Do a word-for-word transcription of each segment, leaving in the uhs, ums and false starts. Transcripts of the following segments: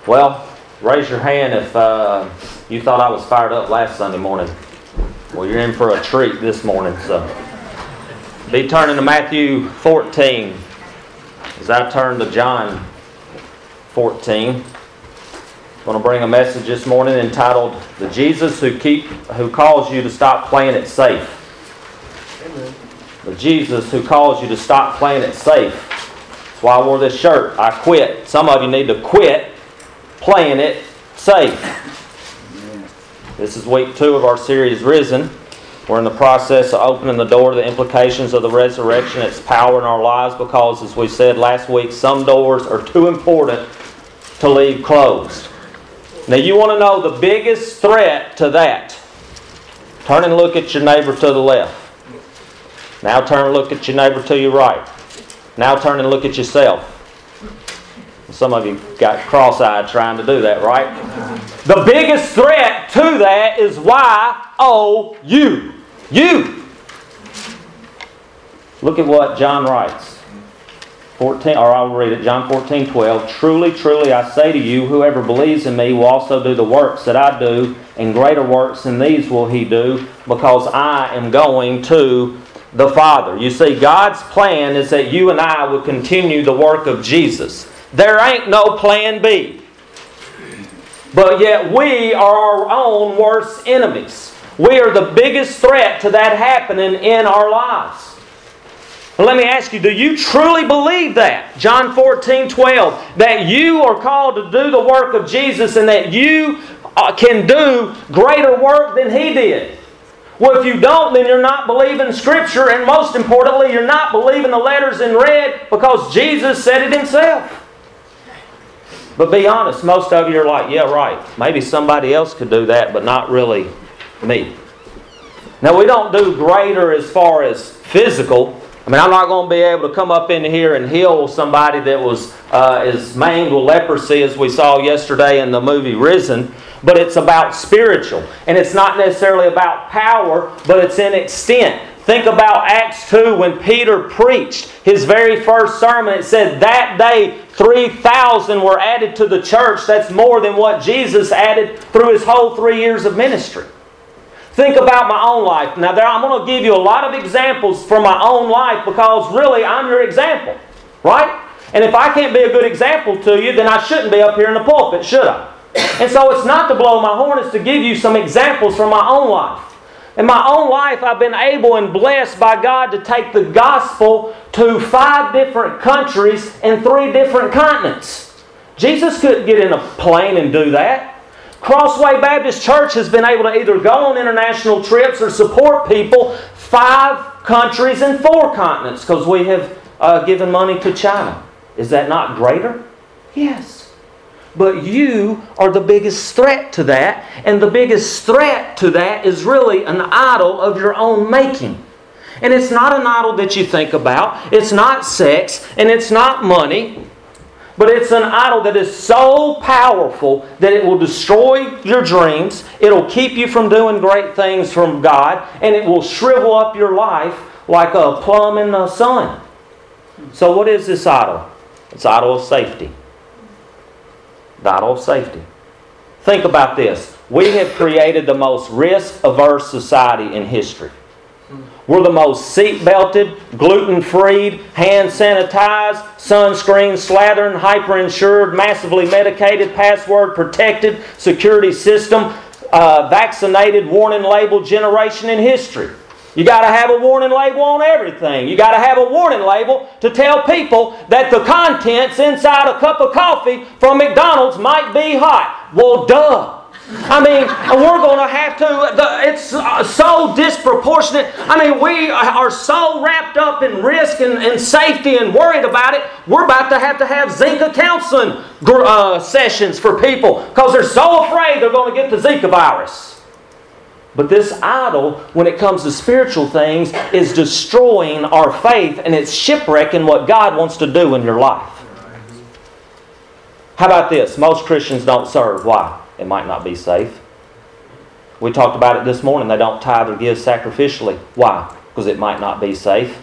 Well, raise your hand if uh, you thought I was fired up last Sunday morning. Well, you're in for a treat this morning. So, be turning to Matthew fourteen as I turn to John fourteen. I'm going to bring a message this morning entitled "The Jesus Who Keep Who Calls You to Stop Playing It Safe." Amen. The Jesus who calls you to stop playing it safe. That's why I wore this shirt. I quit. Some of you need to quit playing it safe. This is week two of our series, Risen. We're in the process of opening the door to the implications of the resurrection, its power in our lives, because, as we said last week, some doors are too important to leave closed. Now, you want to know the biggest threat to that. Turn and look at your neighbor to the left. Now turn and look at your neighbor to your right. Now turn and look at yourself. Some of you got cross-eyed trying to do that, right? The biggest threat to that is Y O U. You. Look at what John writes. fourteen, or I'll read it. John fourteen twelve. Truly, truly, I say to you, whoever believes in me will also do the works that I do, and greater works than these will he do, because I am going to the Father. You see, God's plan is that you and I would continue the work of Jesus. There ain't no plan B. But yet we are our own worst enemies. We are the biggest threat to that happening in our lives. Well, let me ask you, do you truly believe that? John fourteen twelve, that you are called to do the work of Jesus and that you can do greater work than He did. Well, if you don't, then you're not believing Scripture, and most importantly, you're not believing the letters in red, because Jesus said it Himself. But be honest, most of you are like, yeah, right. Maybe somebody else could do that, but not really me. Now, we don't do greater as far as physical. I mean, I'm not going to be able to come up in here and heal somebody that was uh, is maimed with leprosy, as we saw yesterday in the movie Risen. But it's about spiritual. And it's not necessarily about power, but it's in extent. Think about Acts two when Peter preached his very first sermon. It said that day three thousand were added to the church. That's more than what Jesus added through His whole three years of ministry. Think about my own life. Now, there, I'm going to give you a lot of examples from my own life, because really I'm your example. Right? And if I can't be a good example to you, then I shouldn't be up here in the pulpit, should I? And so it's not to blow my horn, it's to give you some examples from my own life. In my own life, I've been able and blessed by God to take the gospel to five different countries and three different continents. Jesus couldn't get in a plane and do that. Crossway Baptist Church has been able to either go on international trips or support people five countries and four continents, because we have uh, given money to China. Is that not greater? Yes. But you are the biggest threat to that. And the biggest threat to that is really an idol of your own making. And it's not an idol that you think about. It's not sex. And it's not money. But it's an idol that is so powerful that it will destroy your dreams. It'll keep you from doing great things from God. And it will shrivel up your life like a plum in the sun. So what is this idol? It's idol of safety. The idol of safety. Think about this. We have created the most risk-averse society in history. We're the most seat-belted, gluten-free, hand-sanitized, sunscreen-slathering, hyper-insured, massively medicated, password-protected, security system, uh, vaccinated, warning label generation in history. You got to have a warning label on everything. You got to have a warning label to tell people that the contents inside a cup of coffee from McDonald's might be hot. Well, duh. I mean, we're going to have to, it's so disproportionate. I mean, we are so wrapped up in risk and, and safety and worried about it, we're about to have to have Zika counseling uh, sessions for people, because they're so afraid they're going to get the Zika virus. But this idol, when it comes to spiritual things, is destroying our faith, and it's shipwrecking what God wants to do in your life. How about this? Most Christians don't serve. Why? It might not be safe. We talked about it this morning. They don't tithe or give sacrificially. Why? Because it might not be safe.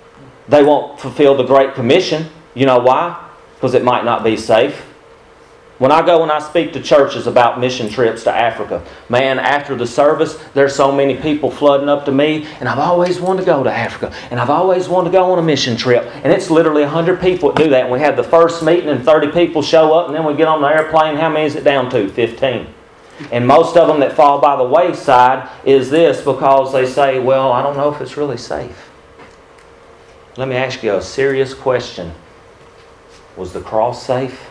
They won't fulfill the Great Commission. You know why? Because it might not be safe. When I go and I speak to churches about mission trips to Africa, man, after the service, there's so many people flooding up to me, and I've always wanted to go to Africa, and I've always wanted to go on a mission trip. And it's literally one hundred people that do that. And we have the first meeting, and thirty people show up, and then we get on the airplane. How many is it down to? fifteen. And most of them that fall by the wayside is this, because they say, well, I don't know if it's really safe. Let me ask you a serious question. Was the cross safe?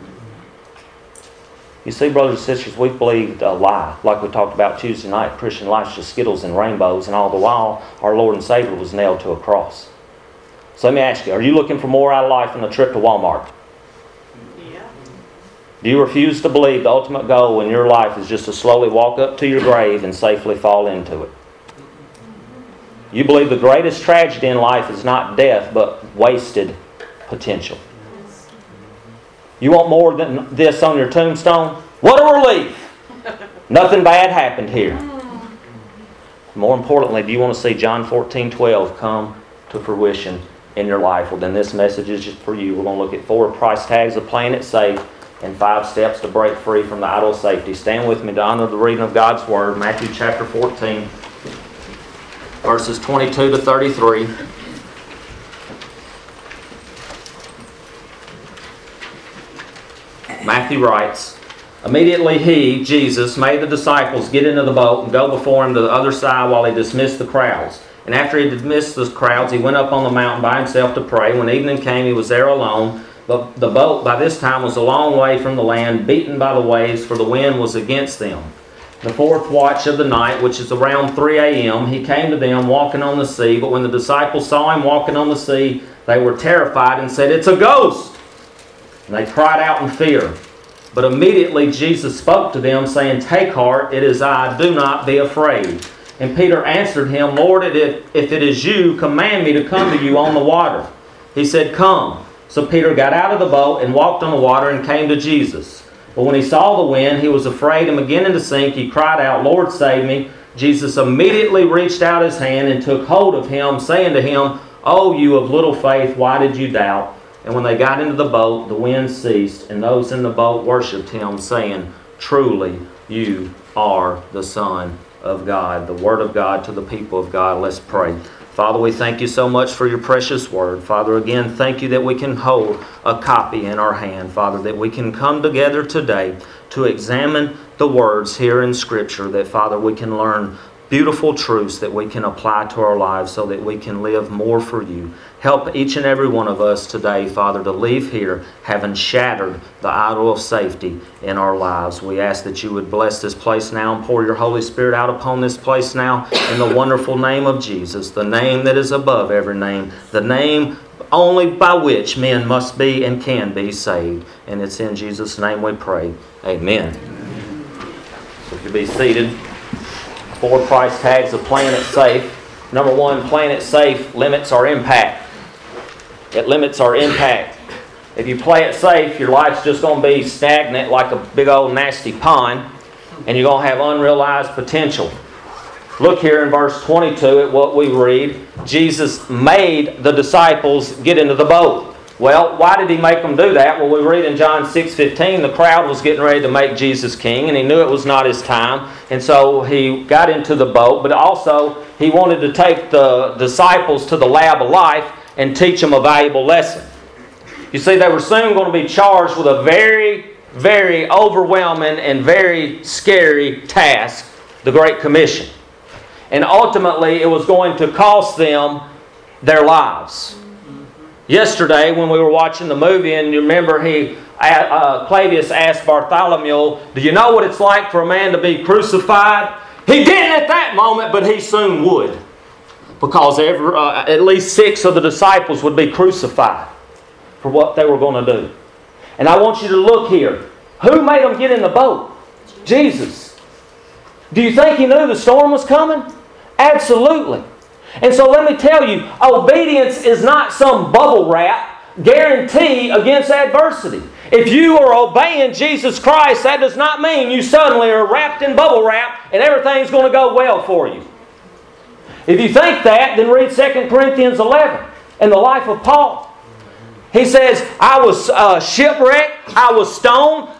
You see, brothers and sisters, we've believed a lie. Like we talked about Tuesday night, Christian life's just Skittles and rainbows, and all the while, our Lord and Savior was nailed to a cross. So let me ask you, are you looking for more out of life than a trip to Walmart? Yeah. Do you refuse to believe the ultimate goal in your life is just to slowly walk up to your grave and safely fall into it? You believe the greatest tragedy in life is not death, but wasted potential. You want more than this on your tombstone? What a relief! Nothing bad happened here. More importantly, do you want to see John fourteen twelve come to fruition in your life? Well, then this message is just for you. We're going to look at four price tags of playing it safe and five steps to break free from the idol of safety. Stand with me to honor the reading of God's Word. Matthew chapter fourteen, verses twenty-two to thirty-three. Matthew writes, immediately he, Jesus, made the disciples get into the boat and go before him to the other side while he dismissed the crowds. And after he dismissed the crowds, he went up on the mountain by himself to pray. When evening came, he was there alone. But the boat by this time was a long way from the land, beaten by the waves, for the wind was against them. The fourth watch of the night, which is around three a.m., he came to them walking on the sea. But when the disciples saw him walking on the sea, they were terrified and said, it's a ghost! And they cried out in fear. But immediately Jesus spoke to them, saying, take heart, it is I, do not be afraid. And Peter answered him, Lord, if, if it is you, command me to come to you on the water. He said, come. So Peter got out of the boat and walked on the water and came to Jesus. But when he saw the wind, he was afraid, and beginning to sink, he cried out, Lord, save me. Jesus immediately reached out his hand and took hold of him, saying to him, O you of little faith, why did you doubt? And when they got into the boat, the wind ceased, and those in the boat worshipped him, saying, truly, you are the Son of God. The Word of God to the people of God. Let's pray. Father, we thank you so much for your precious Word. Father, again, thank you that we can hold a copy in our hand. Father, that we can come together today to examine the words here in Scripture, that, Father, we can learn beautiful truths that we can apply to our lives so that we can live more for you. Help each and every one of us today, Father, to leave here having shattered the idol of safety in our lives. We ask that you would bless this place now and pour your Holy Spirit out upon this place now in the wonderful name of Jesus, the name that is above every name, the name only by which men must be and can be saved. And it's in Jesus' name we pray. Amen. So if you be seated. Four price tags of playing it safe. Number one, playing it safe limits our impact. It limits our impact. If you play it safe, your life's just going to be stagnant like a big old nasty pond, and you're going to have unrealized potential. Look here in verse twenty-two at what we read. Jesus made the disciples get into the boat. Well, why did he make them do that? Well, we read in John six fifteen, the crowd was getting ready to make Jesus king, and he knew it was not his time. And so he got into the boat, but also he wanted to take the disciples to the lab of life and teach them a valuable lesson. You see, they were soon going to be charged with a very, very overwhelming and very scary task, the Great Commission. And ultimately, it was going to cost them their lives. Yesterday, when we were watching the movie, and you remember he, uh, Claudius asked Bartholomew, do you know what it's like for a man to be crucified? He didn't at that moment, but he soon would. Because every, uh, at least six of the disciples would be crucified for what they were going to do. And I want you to look here. Who made them get in the boat? Jesus. Do you think he knew the storm was coming? Absolutely. And so let me tell you, obedience is not some bubble wrap guarantee against adversity. If you are obeying Jesus Christ, that does not mean you suddenly are wrapped in bubble wrap and everything's going to go well for you. If you think that, then read Second Corinthians eleven and the life of Paul. He says, I was uh, shipwrecked, I was stoned,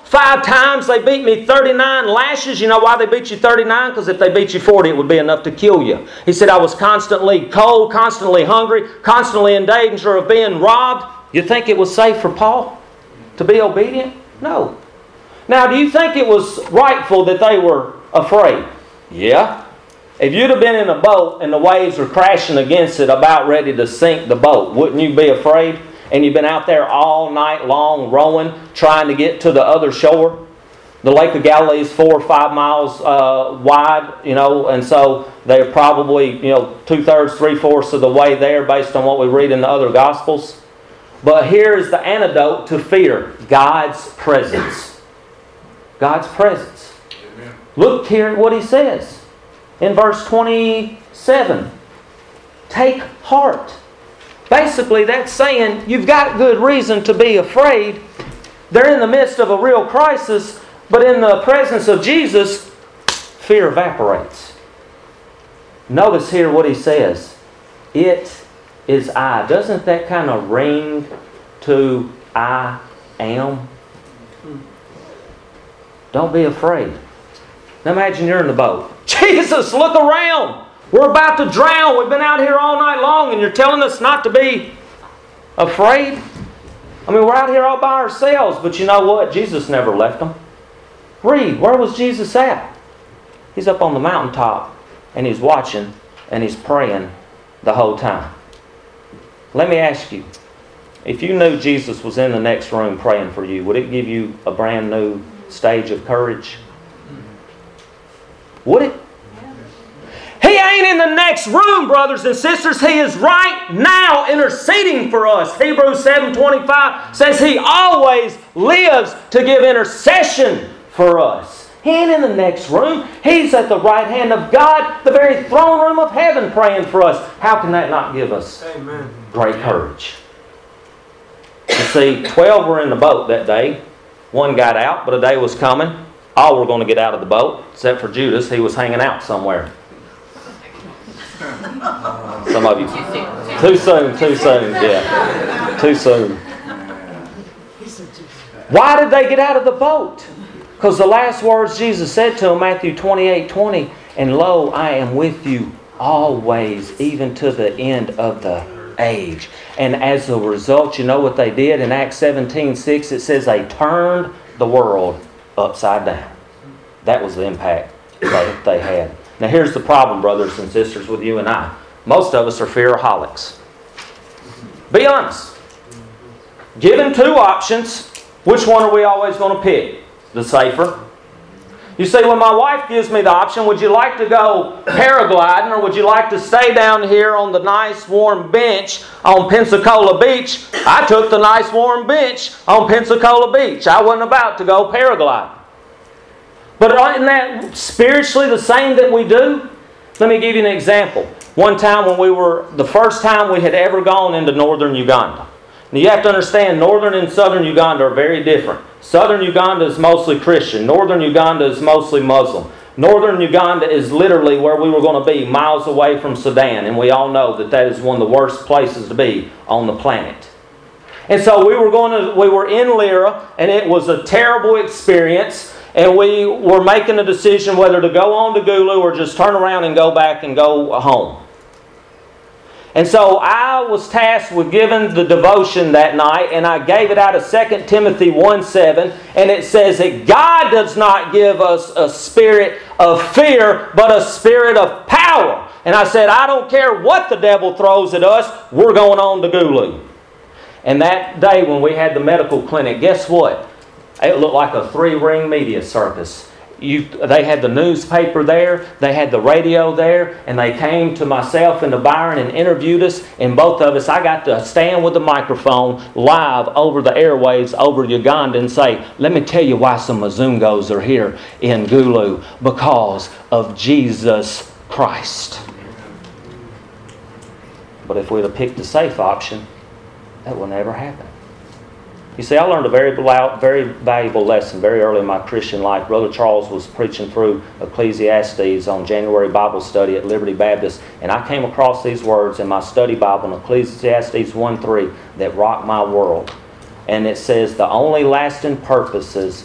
Five times they beat me thirty-nine lashes. You know why they beat you thirty-nine? Because if they beat you forty, it would be enough to kill you. He said, I was constantly cold, constantly hungry, constantly in danger of being robbed. You think it was safe for Paul to be obedient? No. Now, do you think it was rightful that they were afraid? Yeah. If you'd have been in a boat and the waves were crashing against it, about ready to sink the boat, wouldn't you be afraid? And you've been out there all night long rowing, trying to get to the other shore. The Lake of Galilee is four or five miles uh, wide, you know, and so they're probably, you know, two-thirds, three-fourths of the way there based on what we read in the other Gospels. But here is the antidote to fear: God's presence. God's presence. Amen. Look here at what he says in verse twenty-seven. Take heart. Basically, that's saying you've got good reason to be afraid. They're in the midst of a real crisis, but in the presence of Jesus, fear evaporates. Notice here what he says. It is I. Doesn't that kind of ring to I am? Don't be afraid. Now imagine you're in the boat. Jesus, look around. We're about to drown. We've been out here all night long and you're telling us not to be afraid? I mean, we're out here all by ourselves, but you know what? Jesus never left them. Read, where was Jesus at? He's up on the mountaintop and he's watching and he's praying the whole time. Let me ask you, if you knew Jesus was in the next room praying for you, would it give you a brand new stage of courage? Would it? He ain't in the next room, brothers and sisters. He is right now interceding for us. Hebrews seven twenty-five says He always lives to give intercession for us. He ain't in the next room. He's at the right hand of God, the very throne room of heaven, praying for us. How can that not give us Amen. Great courage? You see, twelve were in the boat that day. One got out, but a day was coming. All were going to get out of the boat, except for Judas. He was hanging out somewhere. Some of you. Too soon, too soon, yeah. Too soon. Why did they get out of the boat? Because the last words Jesus said to them, Matthew twenty-eight twenty, and lo, I am with you always, even to the end of the age. And as a result, you know what they did? In Acts seventeen six, it says they turned the world upside down. That was the impact that they had. Now here's the problem, brothers and sisters, with you and I. Most of us are fearaholics. Be honest. Given two options, which one are we always going to pick? The safer. You say, well, my wife gives me the option, would you like to go paragliding or would you like to stay down here on the nice warm bench on Pensacola Beach? I took the nice warm bench on Pensacola Beach. I wasn't about to go paragliding. But isn't that spiritually the same that we do? Let me give you an example. One time when we were, the first time we had ever gone into northern Uganda. Now you have to understand, northern and southern Uganda are very different. Southern Uganda is mostly Christian. Northern Uganda is mostly Muslim. Northern Uganda is literally where we were going to be, miles away from Sudan. And we all know that that is one of the worst places to be on the planet. And so we were going to, we were in Lira, and it was a terrible experience. And we were making a decision whether to go on to Gulu or just turn around and go back and go home. And so I was tasked with giving the devotion that night, and I gave it out of Second Timothy one seven, and it says that God does not give us a spirit of fear, but a spirit of power. And I said, I don't care what the devil throws at us, we're going on to Gulu. And that day when we had the medical clinic, guess what? It looked like a three-ring media circus. You, they had the newspaper there, they had the radio there, and they came to myself and to Byron and interviewed us. And both of us, I got to stand with the microphone live over the airwaves over Uganda and say, let me tell you why some Mazungos are here in Gulu. Because of Jesus Christ. But if we'd have picked the safe option, that would never happen. You see, I learned a very, very valuable lesson very early in my Christian life. Brother Charles was preaching through Ecclesiastes on January Bible study at Liberty Baptist, and I came across these words in my study Bible in Ecclesiastes one three that rocked my world. And it says, the only lasting purposes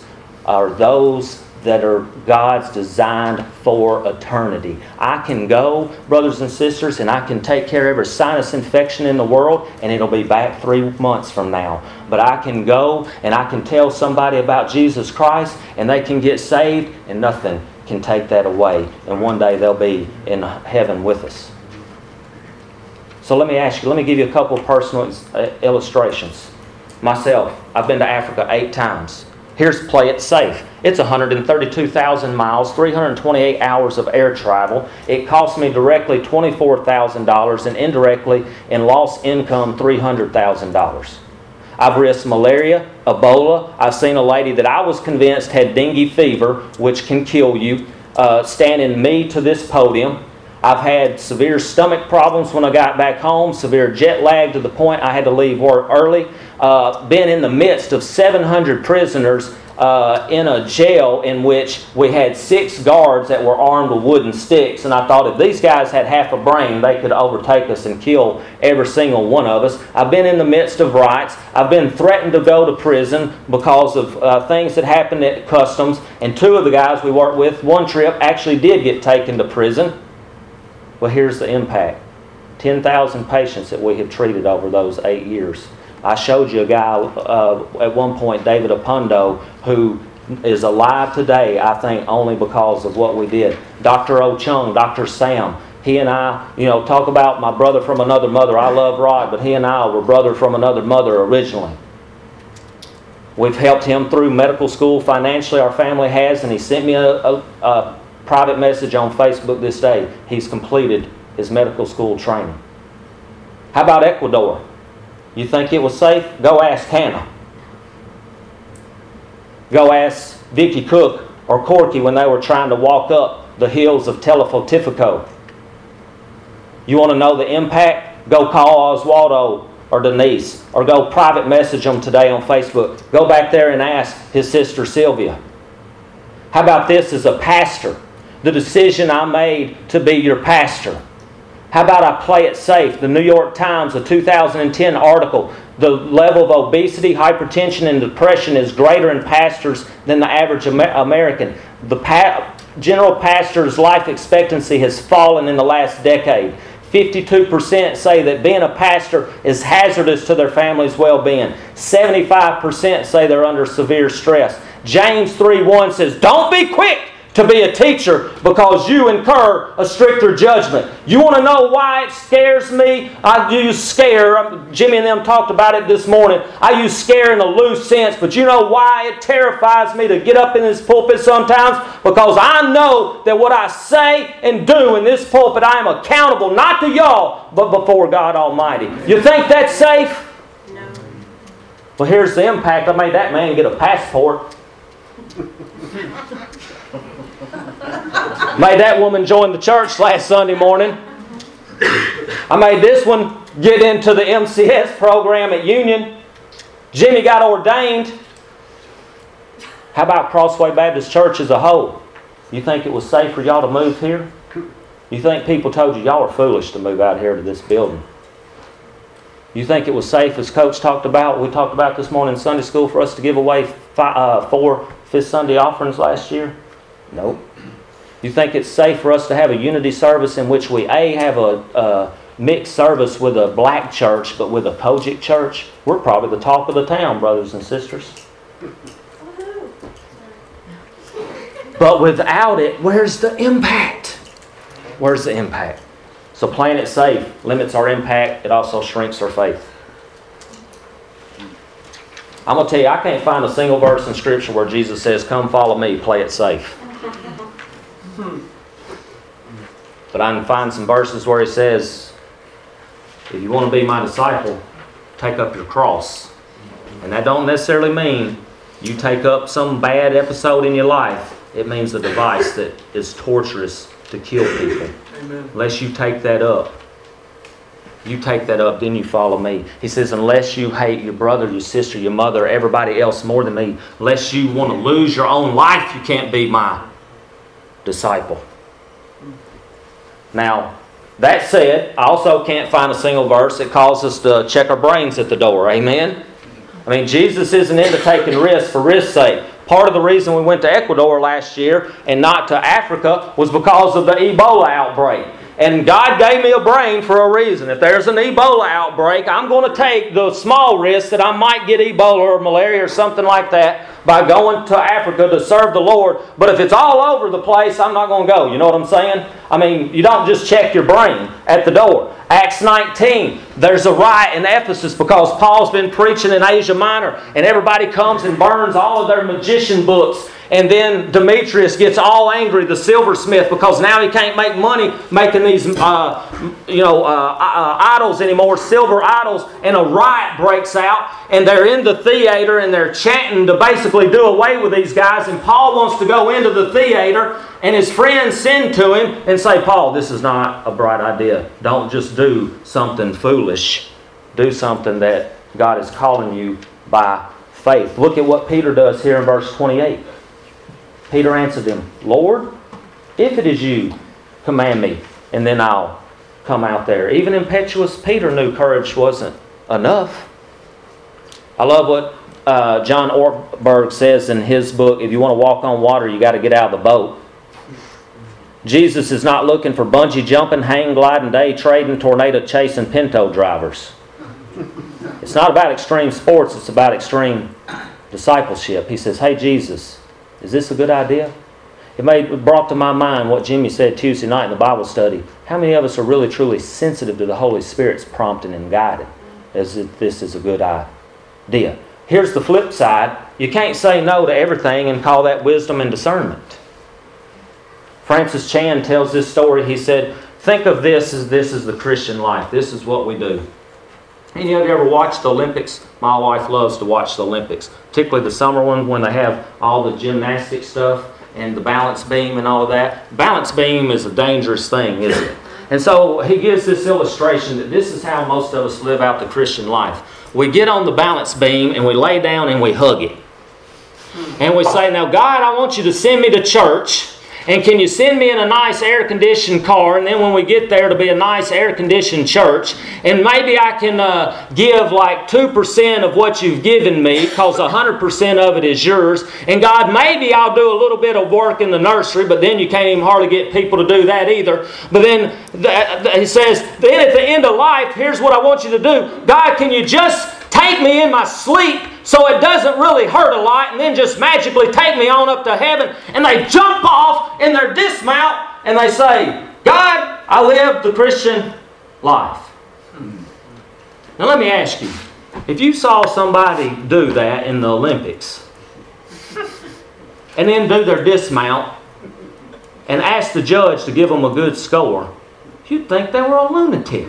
are those that are God's designed for eternity. I can go, brothers and sisters, and I can take care of every sinus infection in the world, and it'll be back three months from now. But I can go and I can tell somebody about Jesus Christ, and they can get saved, and nothing can take that away. And one day they'll be in heaven with us. So let me ask you, let me give you a couple of personal illustrations. Myself, I've been to Africa eight times. Here's Play It Safe. It's one hundred thirty-two thousand miles, three hundred twenty-eight hours of air travel. It cost me directly twenty-four thousand dollars and indirectly in lost income three hundred thousand dollars. I've risked malaria, Ebola. I've seen a lady that I was convinced had dengue fever, which can kill you, uh, standing me to this podium. I've had severe stomach problems when I got back home, severe jet lag to the point I had to leave work early. Uh, been in the midst of seven hundred prisoners uh, in a jail in which we had six guards that were armed with wooden sticks. And I thought if these guys had half a brain, they could overtake us and kill every single one of us. I've been in the midst of riots. I've been threatened to go to prison because of uh, things that happened at customs. And two of the guys we worked with, one trip, actually did get taken to prison. Well, here's the impact. ten thousand patients that we have treated over those eight years. I showed you a guy uh, at one point, David Apondo, who is alive today, I think, only because of what we did. Doctor O Chung, Doctor Sam, he and I, you know, talk about my brother from another mother. I love Rod, but he and I were brother from another mother originally. We've helped him through medical school financially, our family has, and he sent me a, a, a private message on Facebook this day. He's completed his medical school training. How about Ecuador? You think it was safe? Go ask Hannah. Go ask Vicky Cook or Corky when they were trying to walk up the hills of Telefotifico. You want to know the impact? Go call Oswaldo or Denise, or go private message them today on Facebook. Go back there and ask his sister Sylvia. How about this as a pastor? The decision I made to be your pastor. How about I play it safe? The New York Times, a two thousand ten article, the level of obesity, hypertension, and depression is greater in pastors than the average American. The pa- general pastor's life expectancy has fallen in the last decade. fifty-two percent say that being a pastor is hazardous to their family's well-being. seventy-five percent say they're under severe stress. James three one says, don't be quick to be a teacher because you incur a stricter judgment. You want to know why it scares me? I use scare. Jimmy and them talked about it this morning. I use scare in a loose sense, but you know why it terrifies me to get up in this pulpit sometimes? Because I know that what I say and do in this pulpit, I am accountable not to y'all, but before God Almighty. You think that's safe? No. Well, here's the impact. I made that man get a passport. Made that woman join the church last Sunday morning. I made this one get into the M C S program at Union. Jimmy got ordained. How about Crossway Baptist Church as a whole? You think it was safe for y'all to move here? You think people told you y'all are foolish to move out here to this building? You think it was safe, as Coach talked about, we talked about this morning in Sunday school, for us to give away five, uh, four Fifth Sunday offerings last year? Nope. You think it's safe for us to have a unity service in which we, A, have a, a mixed service with a black church, but with a Kojic church? We're probably the talk of the town, brothers and sisters. But without it, where's the impact? Where's the impact? So playing it safe limits our impact. It also shrinks our faith. I'm going to tell you, I can't find a single verse in Scripture where Jesus says, come follow me, play it safe. But I can find some verses where he says, if you want to be my disciple, take up your cross. And that don't necessarily mean you take up some bad episode in your life. It means a device that is torturous to kill people. Amen. Unless you take that up. You take that up, then you follow me. He says, unless you hate your brother, your sister, your mother, everybody else more than me, unless you want to lose your own life, you can't be my disciple. Now, that said, I also can't find a single verse that calls us to check our brains at the door. Amen? I mean, Jesus isn't into taking risks for risk's sake. Part of the reason we went to Ecuador last year and not to Africa was because of the Ebola outbreak. And God gave me a brain for a reason. If there's an Ebola outbreak, I'm going to take the small risk that I might get Ebola or malaria or something like that by going to Africa to serve the Lord. But if it's all over the place, I'm not going to go. You know what I'm saying? I mean, you don't just check your brain at the door. Acts nineteen, there's a riot in Ephesus because Paul's been preaching in Asia Minor, and everybody comes and burns all of their magician books. And then Demetrius gets all angry, the silversmith, because now he can't make money making these uh, you know, uh, uh, idols anymore, silver idols. And a riot breaks out, and they're in the theater, and they're chanting to basically do away with these guys. And Paul wants to go into the theater, and his friends send to him and say, Paul, this is not a bright idea. Don't just do something foolish. Do something that God is calling you by faith. Look at what Peter does here in verse twenty-eight. Peter answered him, Lord, if it is you, command me, and then I'll come out there. Even impetuous Peter knew courage wasn't enough. I love what uh, John Ortberg says in his book, if you want to walk on water, you got to get out of the boat. Jesus is not looking for bungee jumping, hang gliding, day trading, tornado chasing Pinto drivers. It's not about extreme sports, it's about extreme discipleship. He says, hey Jesus, is this a good idea? It made it brought to my mind what Jimmy said Tuesday night in the Bible study. How many of us are really truly sensitive to the Holy Spirit's prompting and guiding as if this is a good idea? Here's the flip side. You can't say no to everything and call that wisdom and discernment. Francis Chan tells this story. He said, think of this as this is the Christian life. This is what we do. And you know, have you ever watched the Olympics? My wife loves to watch the Olympics, particularly the summer one when they have all the gymnastic stuff and the balance beam and all of that. Balance beam is a dangerous thing, isn't it? And so he gives this illustration that this is how most of us live out the Christian life. We get on the balance beam and we lay down and we hug it. And we say, now God, I want you to send me to church. And can you send me in a nice air-conditioned car? And then when we get there to be a nice air-conditioned church. And maybe I can uh, give like two percent of what you've given me because one hundred percent of it is yours. And God, maybe I'll do a little bit of work in the nursery, but then you can't even hardly get people to do that either. But then th- th- he says, then at the end of life, here's what I want you to do. God, can you just take me in my sleep so it doesn't really hurt a lot, and then just magically take me on up to heaven? And they jump off in their dismount and they say, God, I live the Christian life. Now let me ask you, if you saw somebody do that in the Olympics and then do their dismount and ask the judge to give them a good score, you'd think they were a lunatic.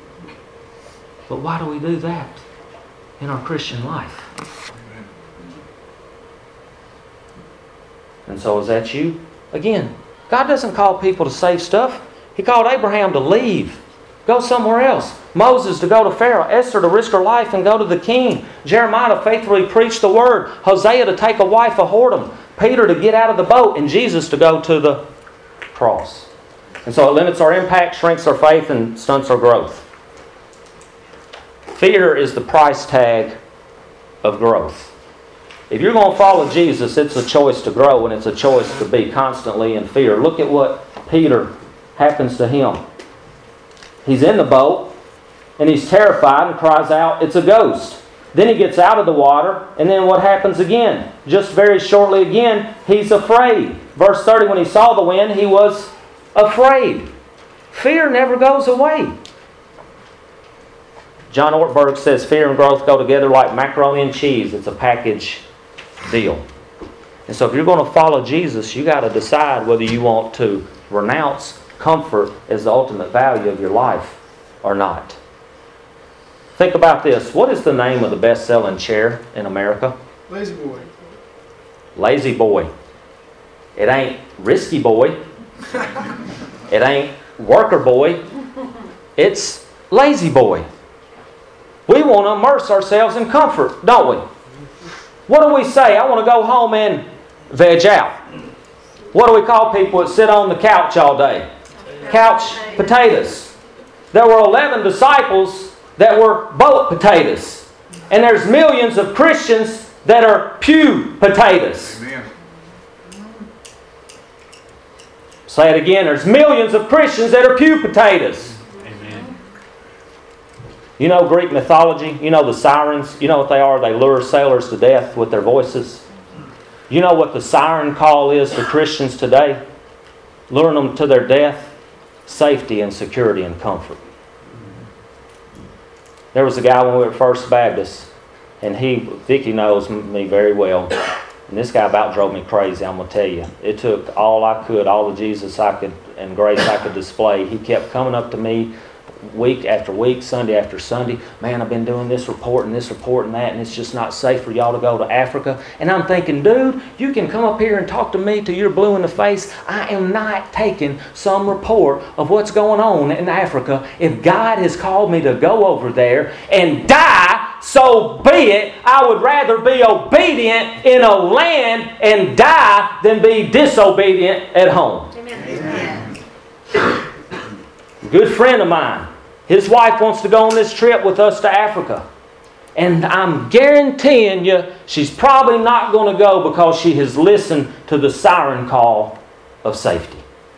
But why do we do that in our Christian life? And so is that you? Again, God doesn't call people to save stuff. He called Abraham to leave. Go somewhere else. Moses to go to Pharaoh. Esther to risk her life and go to the king. Jeremiah to faithfully preach the word. Hosea to take a wife a whoredom. Peter to get out of the boat. And Jesus to go to the cross. And so it limits our impact, shrinks our faith, and stunts our growth. Fear is the price tag of growth. If you're going to follow Jesus, it's a choice to grow and it's a choice to be constantly in fear. Look at what Peter happens to him. He's in the boat and he's terrified and cries out, it's a ghost. Then he gets out of the water, and then what happens again? Just very shortly again, he's afraid. Verse thirty, when he saw the wind, he was afraid. Fear never goes away. John Ortberg says fear and growth go together like macaroni and cheese. It's a package deal. And so if you're going to follow Jesus, you got to decide whether you want to renounce comfort as the ultimate value of your life or not. Think about this. What is the name of the best-selling chair in America? Lazy Boy. Lazy Boy. It ain't Risky Boy. It ain't Worker Boy. It's Lazy Boy. We want to immerse ourselves in comfort, don't we? What do we say? I want to go home and veg out. What do we call people that sit on the couch all day? Couch potatoes. There were eleven disciples that were boat potatoes. And there's millions of Christians that are pew potatoes. Amen. Say it again. There's millions of Christians that are pew potatoes. Amen. You know Greek mythology? You know the sirens? You know what they are? They lure sailors to death with their voices. You know what the siren call is for Christians today? Luring them to their death? Safety and security and comfort. There was a guy when we were at First Baptist, and he, Vicki knows me very well, and this guy about drove me crazy, I'm going to tell you. It took all I could, all the Jesus I could and grace I could display. He kept coming up to me week after week, Sunday after Sunday. Man, I've been doing this report and this report and that, and it's just not safe for y'all to go to Africa. And I'm thinking, dude, you can come up here and talk to me till you're blue in the face. I am not taking some report of what's going on in Africa. If God has called me to go over there and die, so be it. I would rather be obedient in a land and die than be disobedient at home. Amen. A good friend of mine, his wife wants to go on this trip with us to Africa. And I'm guaranteeing you, she's probably not going to go because she has listened to the siren call of safety.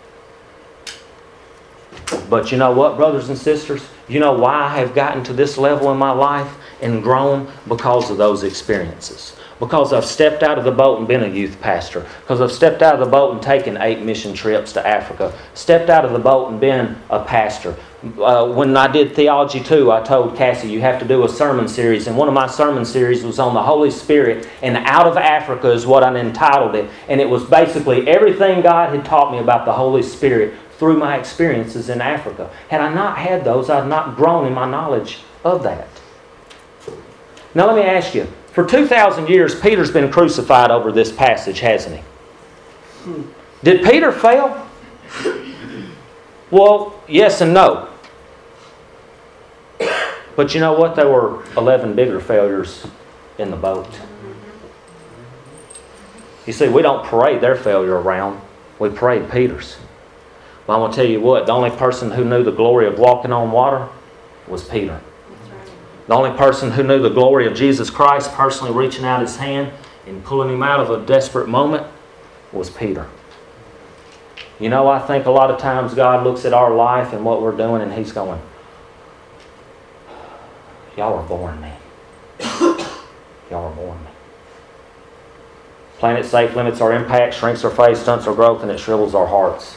But you know what, brothers and sisters? You know why I have gotten to this level in my life and grown? Because of those experiences. Because I've stepped out of the boat and been a youth pastor. Because I've stepped out of the boat and taken eight mission trips to Africa. Stepped out of the boat and been a pastor. Uh, when I did Theology two, I told Cassie, you have to do a sermon series. And one of my sermon series was on the Holy Spirit. And Out of Africa is what I entitled it. And it was basically everything God had taught me about the Holy Spirit through my experiences in Africa. Had I not had those, I'd not grown in my knowledge of that. Now let me ask you, for two thousand years, Peter's been crucified over this passage, hasn't he? Did Peter fail? Well, yes and no. But you know what? There were eleven bigger failures in the boat. You see, we don't parade their failure around. We parade Peter's. Well, I'm going to tell you what, the only person who knew the glory of walking on water was Peter. The only person who knew the glory of Jesus Christ personally reaching out his hand and pulling him out of a desperate moment was Peter. You know, I think a lot of times God looks at our life and what we're doing and He's going, y'all are boring me. Y'all are boring me. Planet Safe limits our impact, shrinks our faith, stunts our growth, and it shrivels our hearts.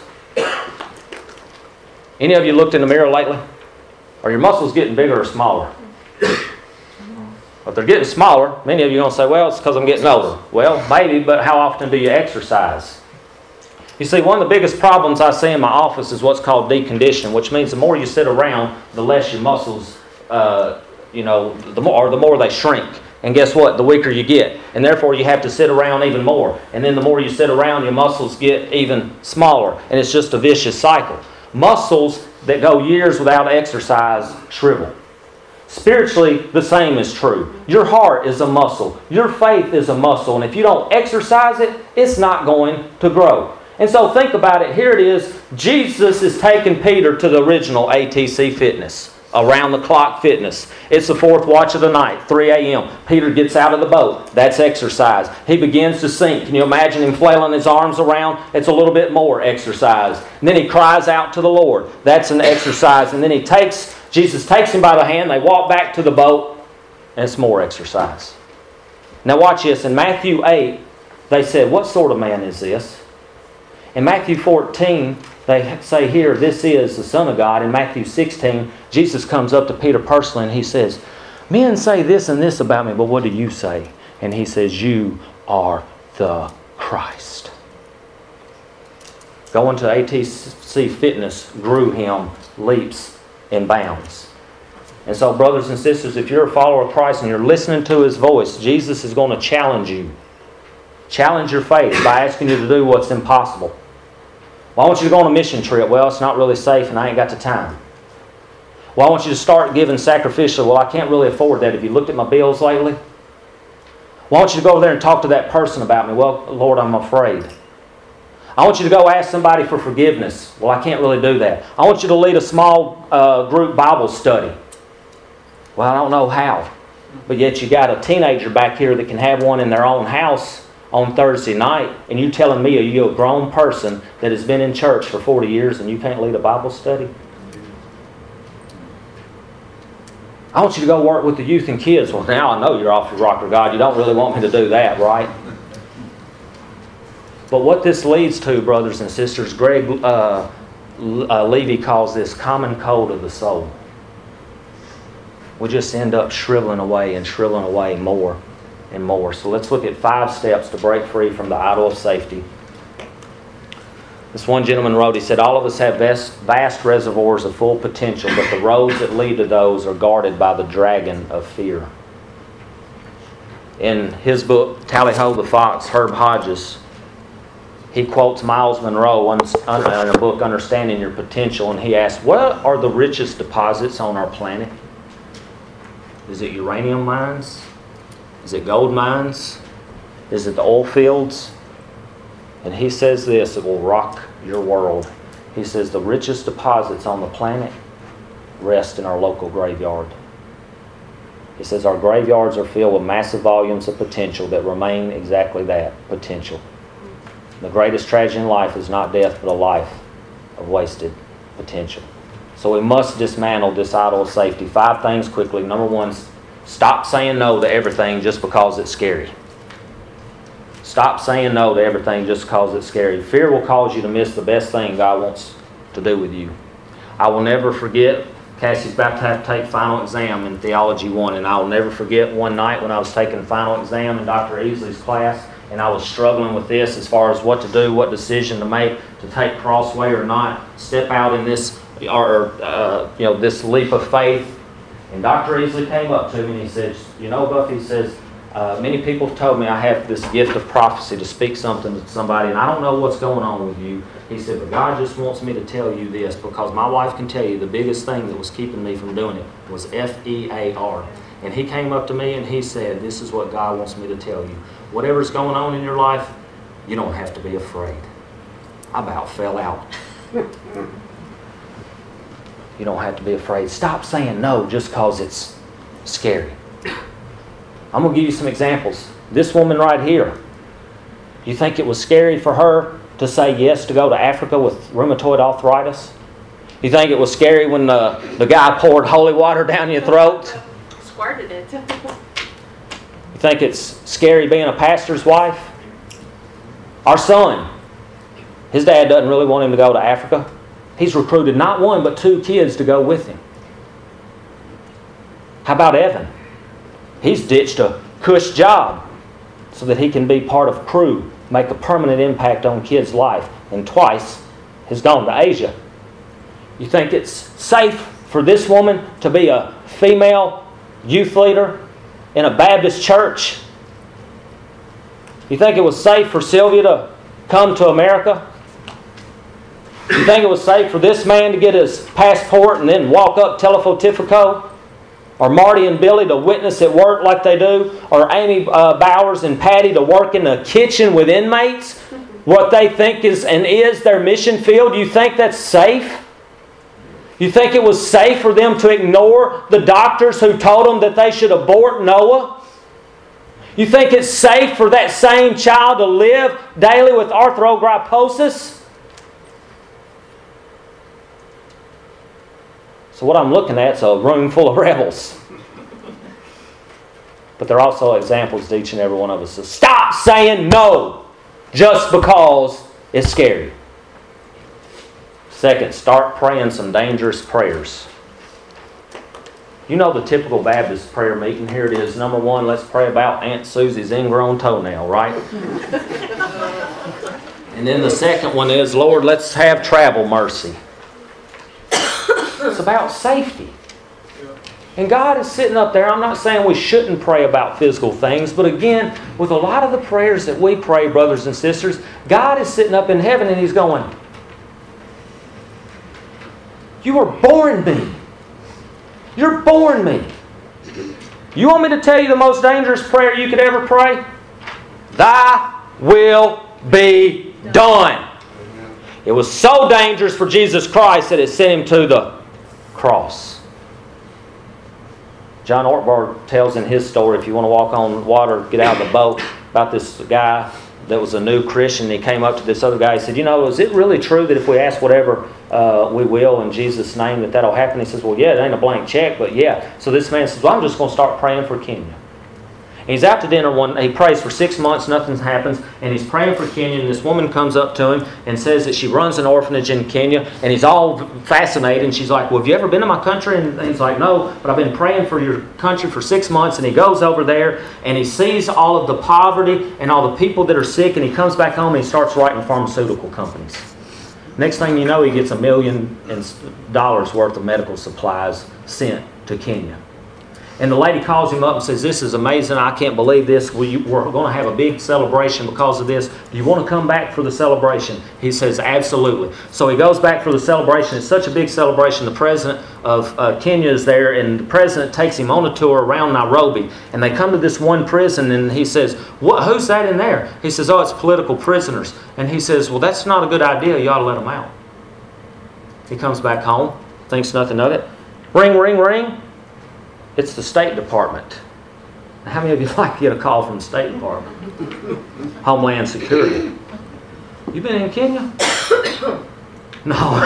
Any of you looked in the mirror lately? Are your muscles getting bigger or smaller? If they're getting smaller, many of you are going to say, well, it's because I'm getting older. Well, maybe, but how often do you exercise? You see, one of the biggest problems I see in my office is what's called decondition, which means the more you sit around, the less your muscles, uh, you know, the more, or the more they shrink. And guess what? The weaker you get. And therefore you have to sit around even more. And then the more you sit around, your muscles get even smaller. And it's just a vicious cycle. Muscles that go years without exercise shrivel. Spiritually, the same is true. Your heart is a muscle. Your faith is a muscle. And if you don't exercise it, it's not going to grow. And so think about it. Here it is. Jesus is taking Peter to the original A T C fitness. Around-the-clock fitness. It's the fourth watch of the night, three a.m. Peter gets out of the boat. That's exercise. He begins to sink. Can you imagine him flailing his arms around? It's a little bit more exercise. And then he cries out to the Lord. That's an exercise. And then he takes, Jesus takes him by the hand. They walk back to the boat. And it's more exercise. Now watch this. In Matthew eight, they said, what sort of man is this? In Matthew fourteen, they say here, this is the Son of God. In Matthew sixteen, Jesus comes up to Peter personally and he says, men say this and this about me, but what do you say? And he says, you are the Christ. Going to A T C Fitness grew him leaps and bounds. And so, brothers and sisters, if you're a follower of Christ and you're listening to His voice, Jesus is going to challenge you. Challenge your faith by asking you to do what's impossible. Well, I want you to go on a mission trip. Well, it's not really safe and I ain't got the time. Well, I want you to start giving sacrificially. Well, I can't really afford that. Have you looked at my bills lately? Well, I want you to go over there and talk to that person about me. Well, Lord, I'm afraid. I want you to go ask somebody for forgiveness. Well, I can't really do that. I want you to lead a small uh, group Bible study. Well, I don't know how. But yet you got a teenager back here that can have one in their own house on Thursday night, and you telling me you're a grown person that has been in church for forty years and you can't lead a Bible study? I want you to go work with the youth and kids. Well, now I know you're off your rocker, God. You don't really want me to do that, right? But what this leads to, brothers and sisters, Greg uh, uh, Levy calls this common cold of the soul. We just end up shriveling away and shriveling away more and more. So let's look at five steps to break free from the idol of safety. This one gentleman wrote, he said, all of us have vast, vast reservoirs of full potential, but the roads that lead to those are guarded by the dragon of fear. In his book, Tally-Ho the Fox, Herb Hodges, he quotes Miles Monroe in a book, Understanding Your Potential, and he asks, what are the richest deposits on our planet? Is it uranium mines? Is it gold mines? Is it the oil fields? And he says this, it will rock your world. He says the richest deposits on the planet rest in our local graveyard. He says our graveyards are filled with massive volumes of potential that remain exactly that, potential. The greatest tragedy in life is not death, but a life of wasted potential. So we must dismantle this idol of safety. Five things quickly. Number one, stop saying no to everything just because it's scary. Stop saying no to everything just because it's scary. Fear will cause you to miss the best thing God wants to do with you. I will never forget, Cassie's about to have to take final exam in Theology one, and I will never forget one night when I was taking the final exam in Doctor Easley's class, and I was struggling with this as far as what to do, what decision to make, to take Crossway or not, step out in this, or uh, you know, this leap of faith. And Doctor Easley came up to me and he says, you know, Buffy, he says, Uh, many people have told me I have this gift of prophecy to speak something to somebody, and I don't know what's going on with you. He said, but God just wants me to tell you this, because my wife can tell you the biggest thing that was keeping me from doing it was F E A R. And he came up to me and he said, this is what God wants me to tell you. Whatever's going on in your life, you don't have to be afraid. I about fell out. You don't have to be afraid. Stop saying no just because it's scary. I'm going to give you some examples. This woman right here, do you think it was scary for her to say yes to go to Africa with rheumatoid arthritis? Do you think it was scary when the, the guy poured holy water down your throat? Squirted it. You think it's scary being a pastor's wife? Our son, his dad doesn't really want him to go to Africa. He's recruited not one but two kids to go with him. How about Evan? He's ditched a cush job so that he can be part of crew, make a permanent impact on kids' life, and twice has gone to Asia. You think it's safe for this woman to be a female youth leader in a Baptist church? You think it was safe for Sylvia to come to America? You think it was safe for this man to get his passport and then walk up Telefotifico? Or Marty and Billy to witness at work like they do? Or Amy uh, Bowers and Patty to work in the kitchen with inmates? What they think is and is their mission field? Do you think that's safe? You think it was safe for them to ignore the doctors who told them that they should abort Noah? You think it's safe for that same child to live daily with arthrogryposis? So what I'm looking at is a room full of rebels. But they're also examples to each and every one of us. So stop saying no just because it's scary. Second, start praying some dangerous prayers. You know the typical Baptist prayer meeting. Here it is. Number one, let's pray about Aunt Susie's ingrown toenail, right? And then the second one is, Lord, let's have travel mercy. It's about safety. And God is sitting up there. I'm not saying we shouldn't pray about physical things, but again, with a lot of the prayers that we pray, brothers and sisters, God is sitting up in heaven and He's going, you were born me. You're born me. You want me to tell you the most dangerous prayer you could ever pray? Thy will be done. It was so dangerous for Jesus Christ that it sent Him to the cross. John Ortberg tells in his story, if you want to walk on water, get out of the boat, about this guy that was a new Christian. He came up to this other guy. He said, you know, is it really true that if we ask whatever uh, we will in Jesus' name that that'll happen? He says, well, yeah, it ain't a blank check, but yeah. So this man says, well, I'm just going to start praying for Kenya. And he's out to dinner one. He prays for six months, nothing happens, and he's praying for Kenya. And this woman comes up to him and says that she runs an orphanage in Kenya, and he's all fascinated. And she's like, "Well, have you ever been to my country?" And he's like, "No, but I've been praying for your country for six months." And he goes over there and he sees all of the poverty and all the people that are sick, and he comes back home and he starts writing pharmaceutical companies. Next thing you know, he gets a million dollars worth of medical supplies sent to Kenya. And the lady calls him up and says, "This is amazing. I can't believe this. We, we're going to have a big celebration because of this. Do you want to come back for the celebration?" He says, "Absolutely." So he goes back for the celebration. It's such a big celebration. The president of uh, Kenya is there, and the president takes him on a tour around Nairobi. And they come to this one prison, and he says, "What? Who's that in there?" He says, "Oh, it's political prisoners." And he says, "Well, that's not a good idea. You ought to let them out." He comes back home, thinks nothing of it. Ring, ring, ring. It's the State Department. How many of you like to get a call from the State Department? Homeland Security. You been in Kenya? No.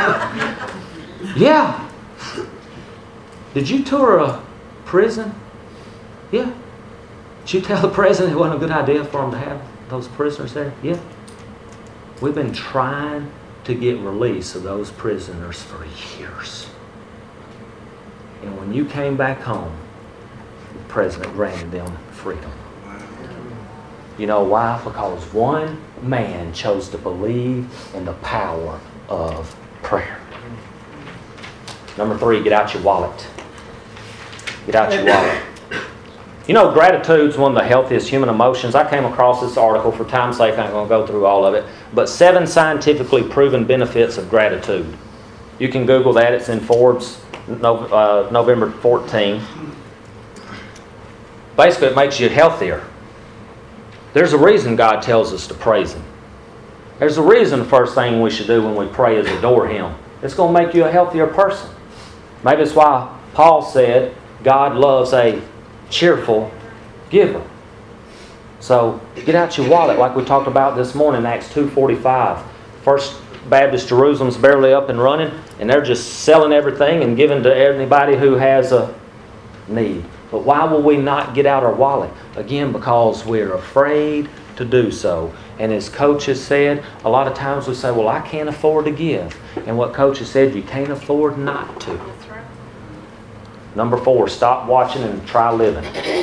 Yeah. Did you tour a prison? Yeah. Did you tell the president it wasn't a good idea for him to have those prisoners there? Yeah. We've been trying to get release of those prisoners for years. And when you came back home, the president granted them freedom. You know why? Because one man chose to believe in the power of prayer. Number three, get out your wallet. Get out your wallet. You know, gratitude is one of the healthiest human emotions. I came across this article. For time's sake, I'm going to go through all of it. But seven scientifically proven benefits of gratitude. You can Google that. It's in Forbes. No, uh, November fourteenth. Basically, it makes you healthier. There's a reason God tells us to praise Him. There's a reason the first thing we should do when we pray is adore Him. It's going to make you a healthier person. Maybe that's why Paul said God loves a cheerful giver. So get out your wallet like we talked about this morning, Acts two forty-five. First Baptist Jerusalem's barely up and running, and they're just selling everything and giving to anybody who has a need. But why will we not get out our wallet? Again, because we're afraid to do so. And as Coach has said, a lot of times we say, well, I can't afford to give. And what Coach has said, you can't afford not to. That's right. Number four, stop watching and try living.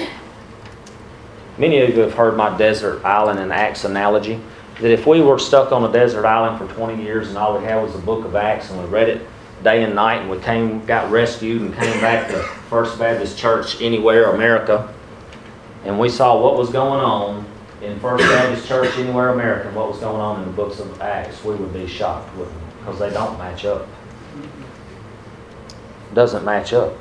Many of you have heard my desert island and Acts analogy. That if we were stuck on a desert island for twenty years and all we had was the book of Acts and we read it day and night and we came, got rescued and came back to First Baptist Church anywhere, America, and we saw what was going on in First Baptist Church anywhere, America, and what was going on in the books of Acts, we would be shocked, wouldn't we? Because they don't match up. It doesn't match up.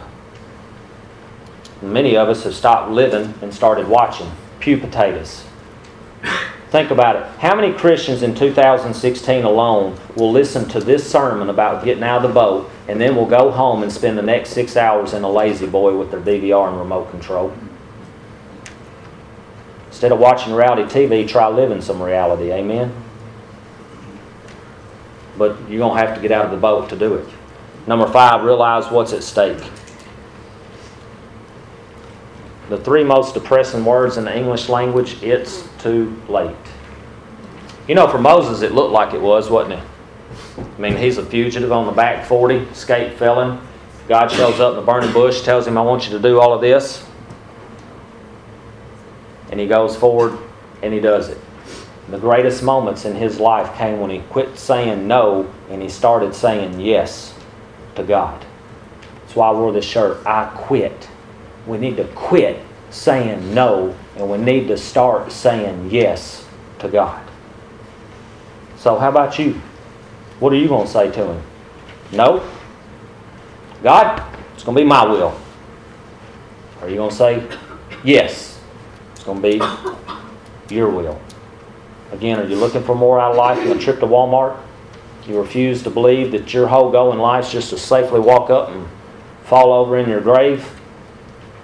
Many of us have stopped living and started watching. Pew potatoes. Think about it. How many Christians in two thousand sixteen alone will listen to this sermon about getting out of the boat and then will go home and spend the next six hours in a lazy boy with their D V R and remote control? Instead of watching reality T V, try living some reality. Amen? But you're going to have to get out of the boat to do it. Number five, realize what's at stake. The three most depressing words in the English language, it's too late. You know, for Moses it looked like it was, wasn't it? I mean, he's a fugitive on the back forty, escaped felon. God shows up in the burning bush, tells him, I want you to do all of this. And he goes forward and he does it. The greatest moments in his life came when he quit saying no and he started saying yes to God. That's why I wore this shirt, I quit. We need to quit saying no, and we need to start saying yes to God. So how about you? What are you going to say to Him? No? God, it's going to be my will. Or are you going to say, yes, it's going to be your will? Again, are you looking for more out of life than a trip to Walmart? You refuse to believe that your whole goal in life is just to safely walk up and fall over in your grave?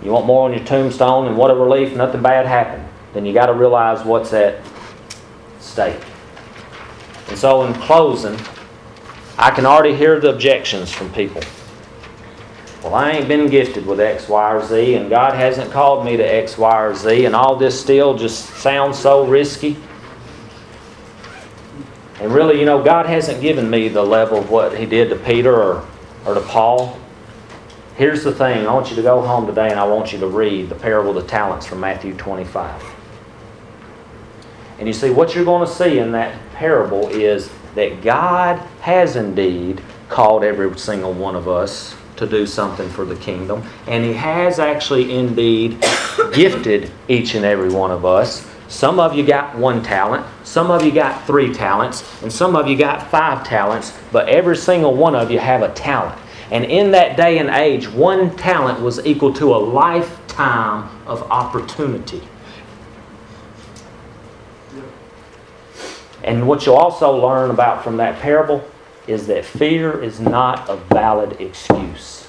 you want more on your tombstone and what a relief, nothing bad happened, then you got to realize what's at stake. And so in closing, I can already hear the objections from people. Well, I ain't been gifted with X, Y, or Z, and God hasn't called me to X, Y, or Z, and all this still just sounds so risky. And really, you know, God hasn't given me the level of what He did to Peter or, or to Paul. Here's the thing. I want you to go home today and I want you to read the parable of the talents from Matthew twenty-five. And you see, what you're going to see in that parable is that God has indeed called every single one of us to do something for the kingdom. And He has actually indeed gifted each and every one of us. Some of you got one talent, some of you got three talents, and some of you got five talents, but every single one of you have a talent. And in that day and age, one talent was equal to a lifetime of opportunity. And what you'll also learn about from that parable is that fear is not a valid excuse.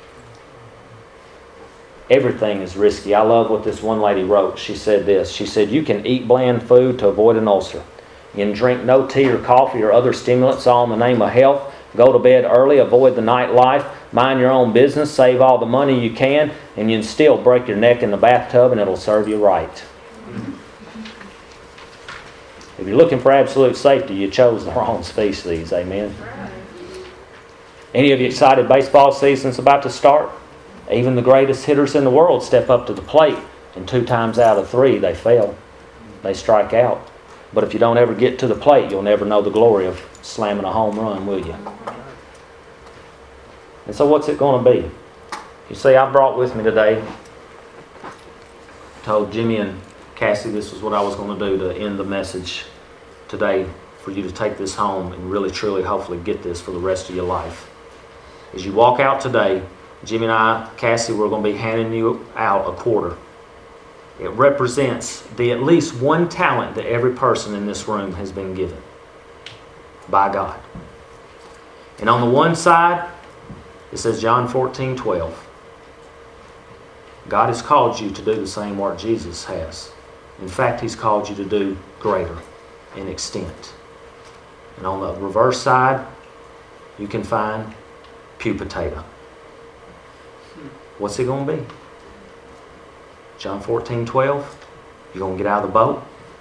Everything is risky. I love what this one lady wrote. She said this. She said, you can eat bland food to avoid an ulcer. You can drink no tea or coffee or other stimulants all in the name of health. Go to bed early, avoid the nightlife, mind your own business, save all the money you can, and you can still break your neck in the bathtub and it'll serve you right. If you're looking for absolute safety, you chose the wrong species. Amen. Any of you excited baseball season's about to start? Even the greatest hitters in the world step up to the plate, and two times out of three they fail. They strike out. But if you don't ever get to the plate, you'll never know the glory of slamming a home run, will you? And so what's it going to be? You see, I brought with me today, told Jimmy and Cassie this was what I was going to do to end the message today, for you to take this home and really truly hopefully get this for the rest of your life. As you walk out today, Jimmy and I, Cassie, we're going to be handing you out a quarter. It represents the at least one talent that every person in this room has been given by God. And on the one side, it says John fourteen twelve. God has called you to do the same work Jesus has. In fact, He's called you to do greater in extent. And on the reverse side, you can find pew potato. What's it going to be? John fourteen twelve. You're going to get out of the boat,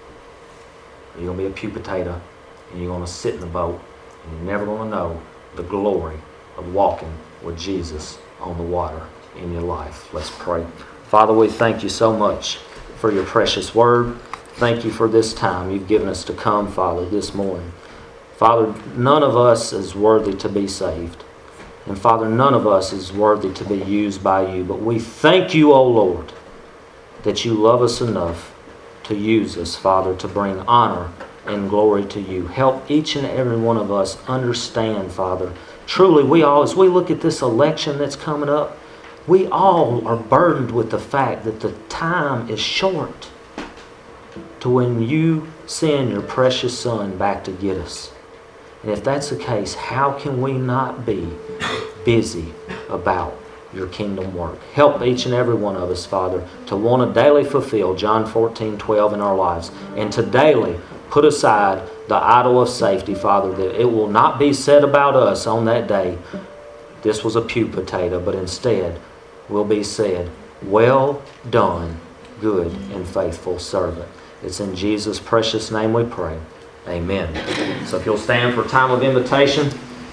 or you're going to be a pew potato, and you're going to sit in the boat, and you're never going to know the glory of walking with Jesus on the water in your life. Let's pray. Father, we thank you so much for your precious word. Thank you for this time you've given us to come, Father, this morning. Father, none of us is worthy to be saved. And Father, none of us is worthy to be used by you. But we thank you, O Lord, that you love us enough to use us, Father, to bring honor and glory to you. Help each and every one of us understand, Father. Truly, we all, as we look at this election that's coming up, we all are burdened with the fact that the time is short to when you send your precious Son back to get us. And if that's the case, how can we not be busy about your kingdom work? Help each and every one of us, Father, to want to daily fulfill John fourteen twelve in our lives, and to daily put aside the idol of safety, Father, that it will not be said about us on that day, this was a pew potato, but instead will be said, well done, good and faithful servant. It's in Jesus' precious name we pray. Amen. So if you'll stand for a time of invitation.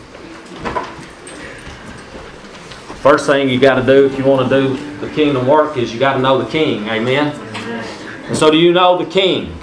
First thing you got to do if you want to do the kingdom work is you got to know the King. Amen. And so do you know the King?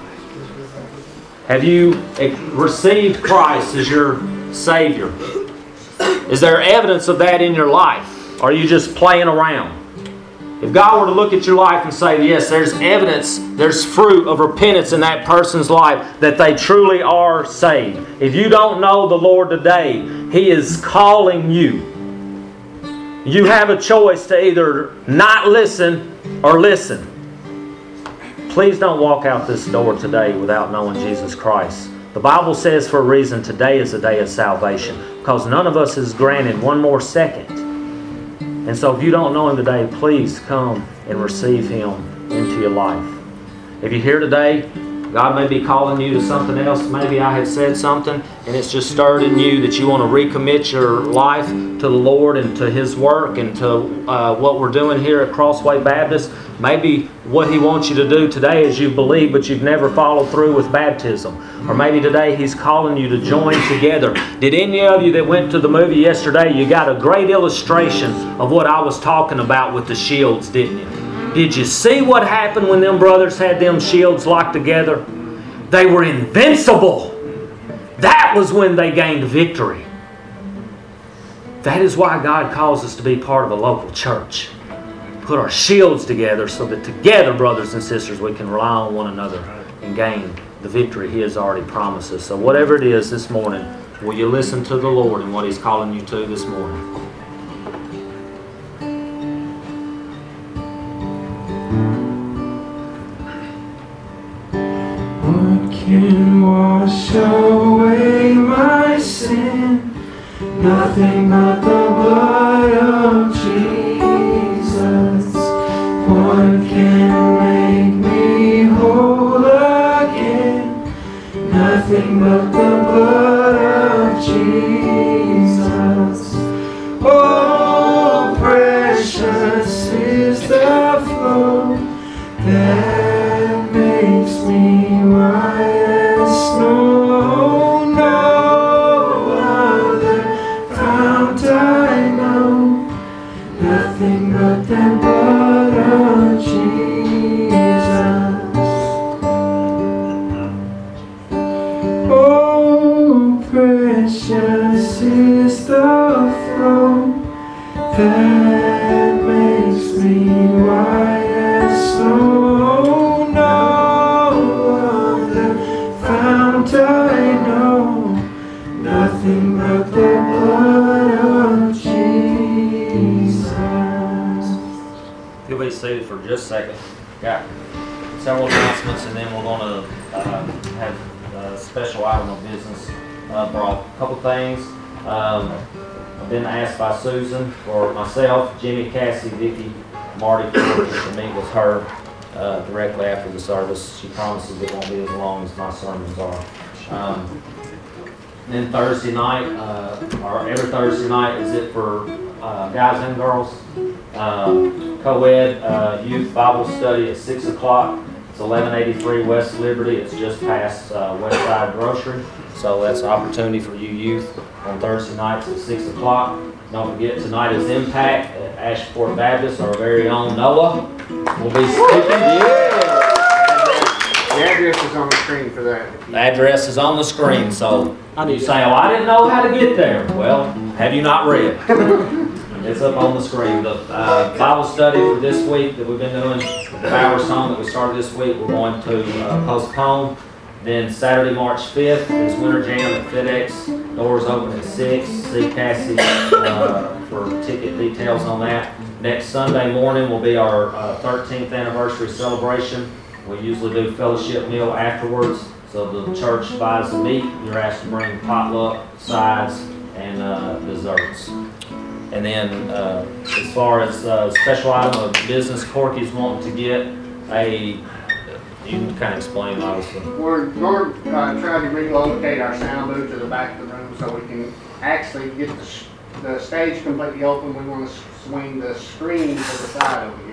Have you received Christ as your Savior? Is there evidence of that in your life? Or are you just playing around? If God were to look at your life and say, yes, there's evidence, there's fruit of repentance in that person's life, that they truly are saved. If you don't know the Lord today, He is calling you. You have a choice to either not listen or listen. Please don't walk out this door today without knowing Jesus Christ. The Bible says for a reason today is the day of salvation, because none of us is granted one more second And so if you don't know Him today, please come and receive Him into your life. If you're here today, God may be calling you to something else. Maybe I have said something and it's just stirred in you that you want to recommit your life to the Lord and to His work and to uh, what we're doing here at Crossway Baptist. Maybe what He wants you to do today is you believe, but you've never followed through with baptism. Or maybe today He's calling you to join together. Did any of you that went to the movie yesterday, you got a great illustration of what I was talking about with the shields, didn't you? Did you see what happened when them brothers had them shields locked together? They were invincible. That was when they gained victory. That is why God calls us to be part of a local church. Put our shields together so that together, brothers and sisters, we can rely on one another and gain the victory He has already promised us. So whatever it is this morning, will you listen to the Lord and what He's calling you to this morning? Can wash away my sin, nothing but the blood of Jesus. What can make me whole again? Nothing but the blood of Jesus. Oh, precious is the flow that makes me white as snow. No other fount I know, nothing but the blood of Jesus. Oh, precious is the flow that makes me white as snow. I know nothing but the blood of Jesus. You'll be seated for just a second. Got several announcements, and then we're going to uh, have a special item of business uh, brought. A couple things. Um, I've been asked by Susan for myself, Jimmy, Cassie, Vicki, Marty, to meet with her Uh, directly after the service. She promises it won't be as long as my sermons are. Um, then Thursday night, uh, or every Thursday night, is it for uh, guys and girls? Um, Co-ed uh, Youth Bible Study at six o'clock. It's eleven eighty-three West Liberty. It's just past uh, West Side Grocery. So that's an opportunity for you youth on Thursday nights at six o'clock. Don't forget, tonight is Impact at Ashport Baptist. Our very own Noah will be speaking. Yeah. The address is on the screen for that. The address is on the screen, so you say, oh, I didn't know how to get there. Well, have you not read? It's up on the screen. The uh, Bible study for this week that we've been doing, the Bower song that we started this week, we're going to uh, postpone. Then Saturday, March fifth is Winter Jam at FedEx. Doors open at six. See Cassie uh, for ticket details on that. Next Sunday morning will be our uh, thirteenth anniversary celebration. We usually do fellowship meal afterwards. So the church buys the meat. You're asked to bring potluck, sides, and uh, desserts. And then uh, as far as uh, special item of business, Corky's wanting to get a, you can kind of explain obviously. We're going to uh, try to relocate our sound booth to the back of the room so we can actually get the, the stage completely open. We want to swing the screen to the side over here.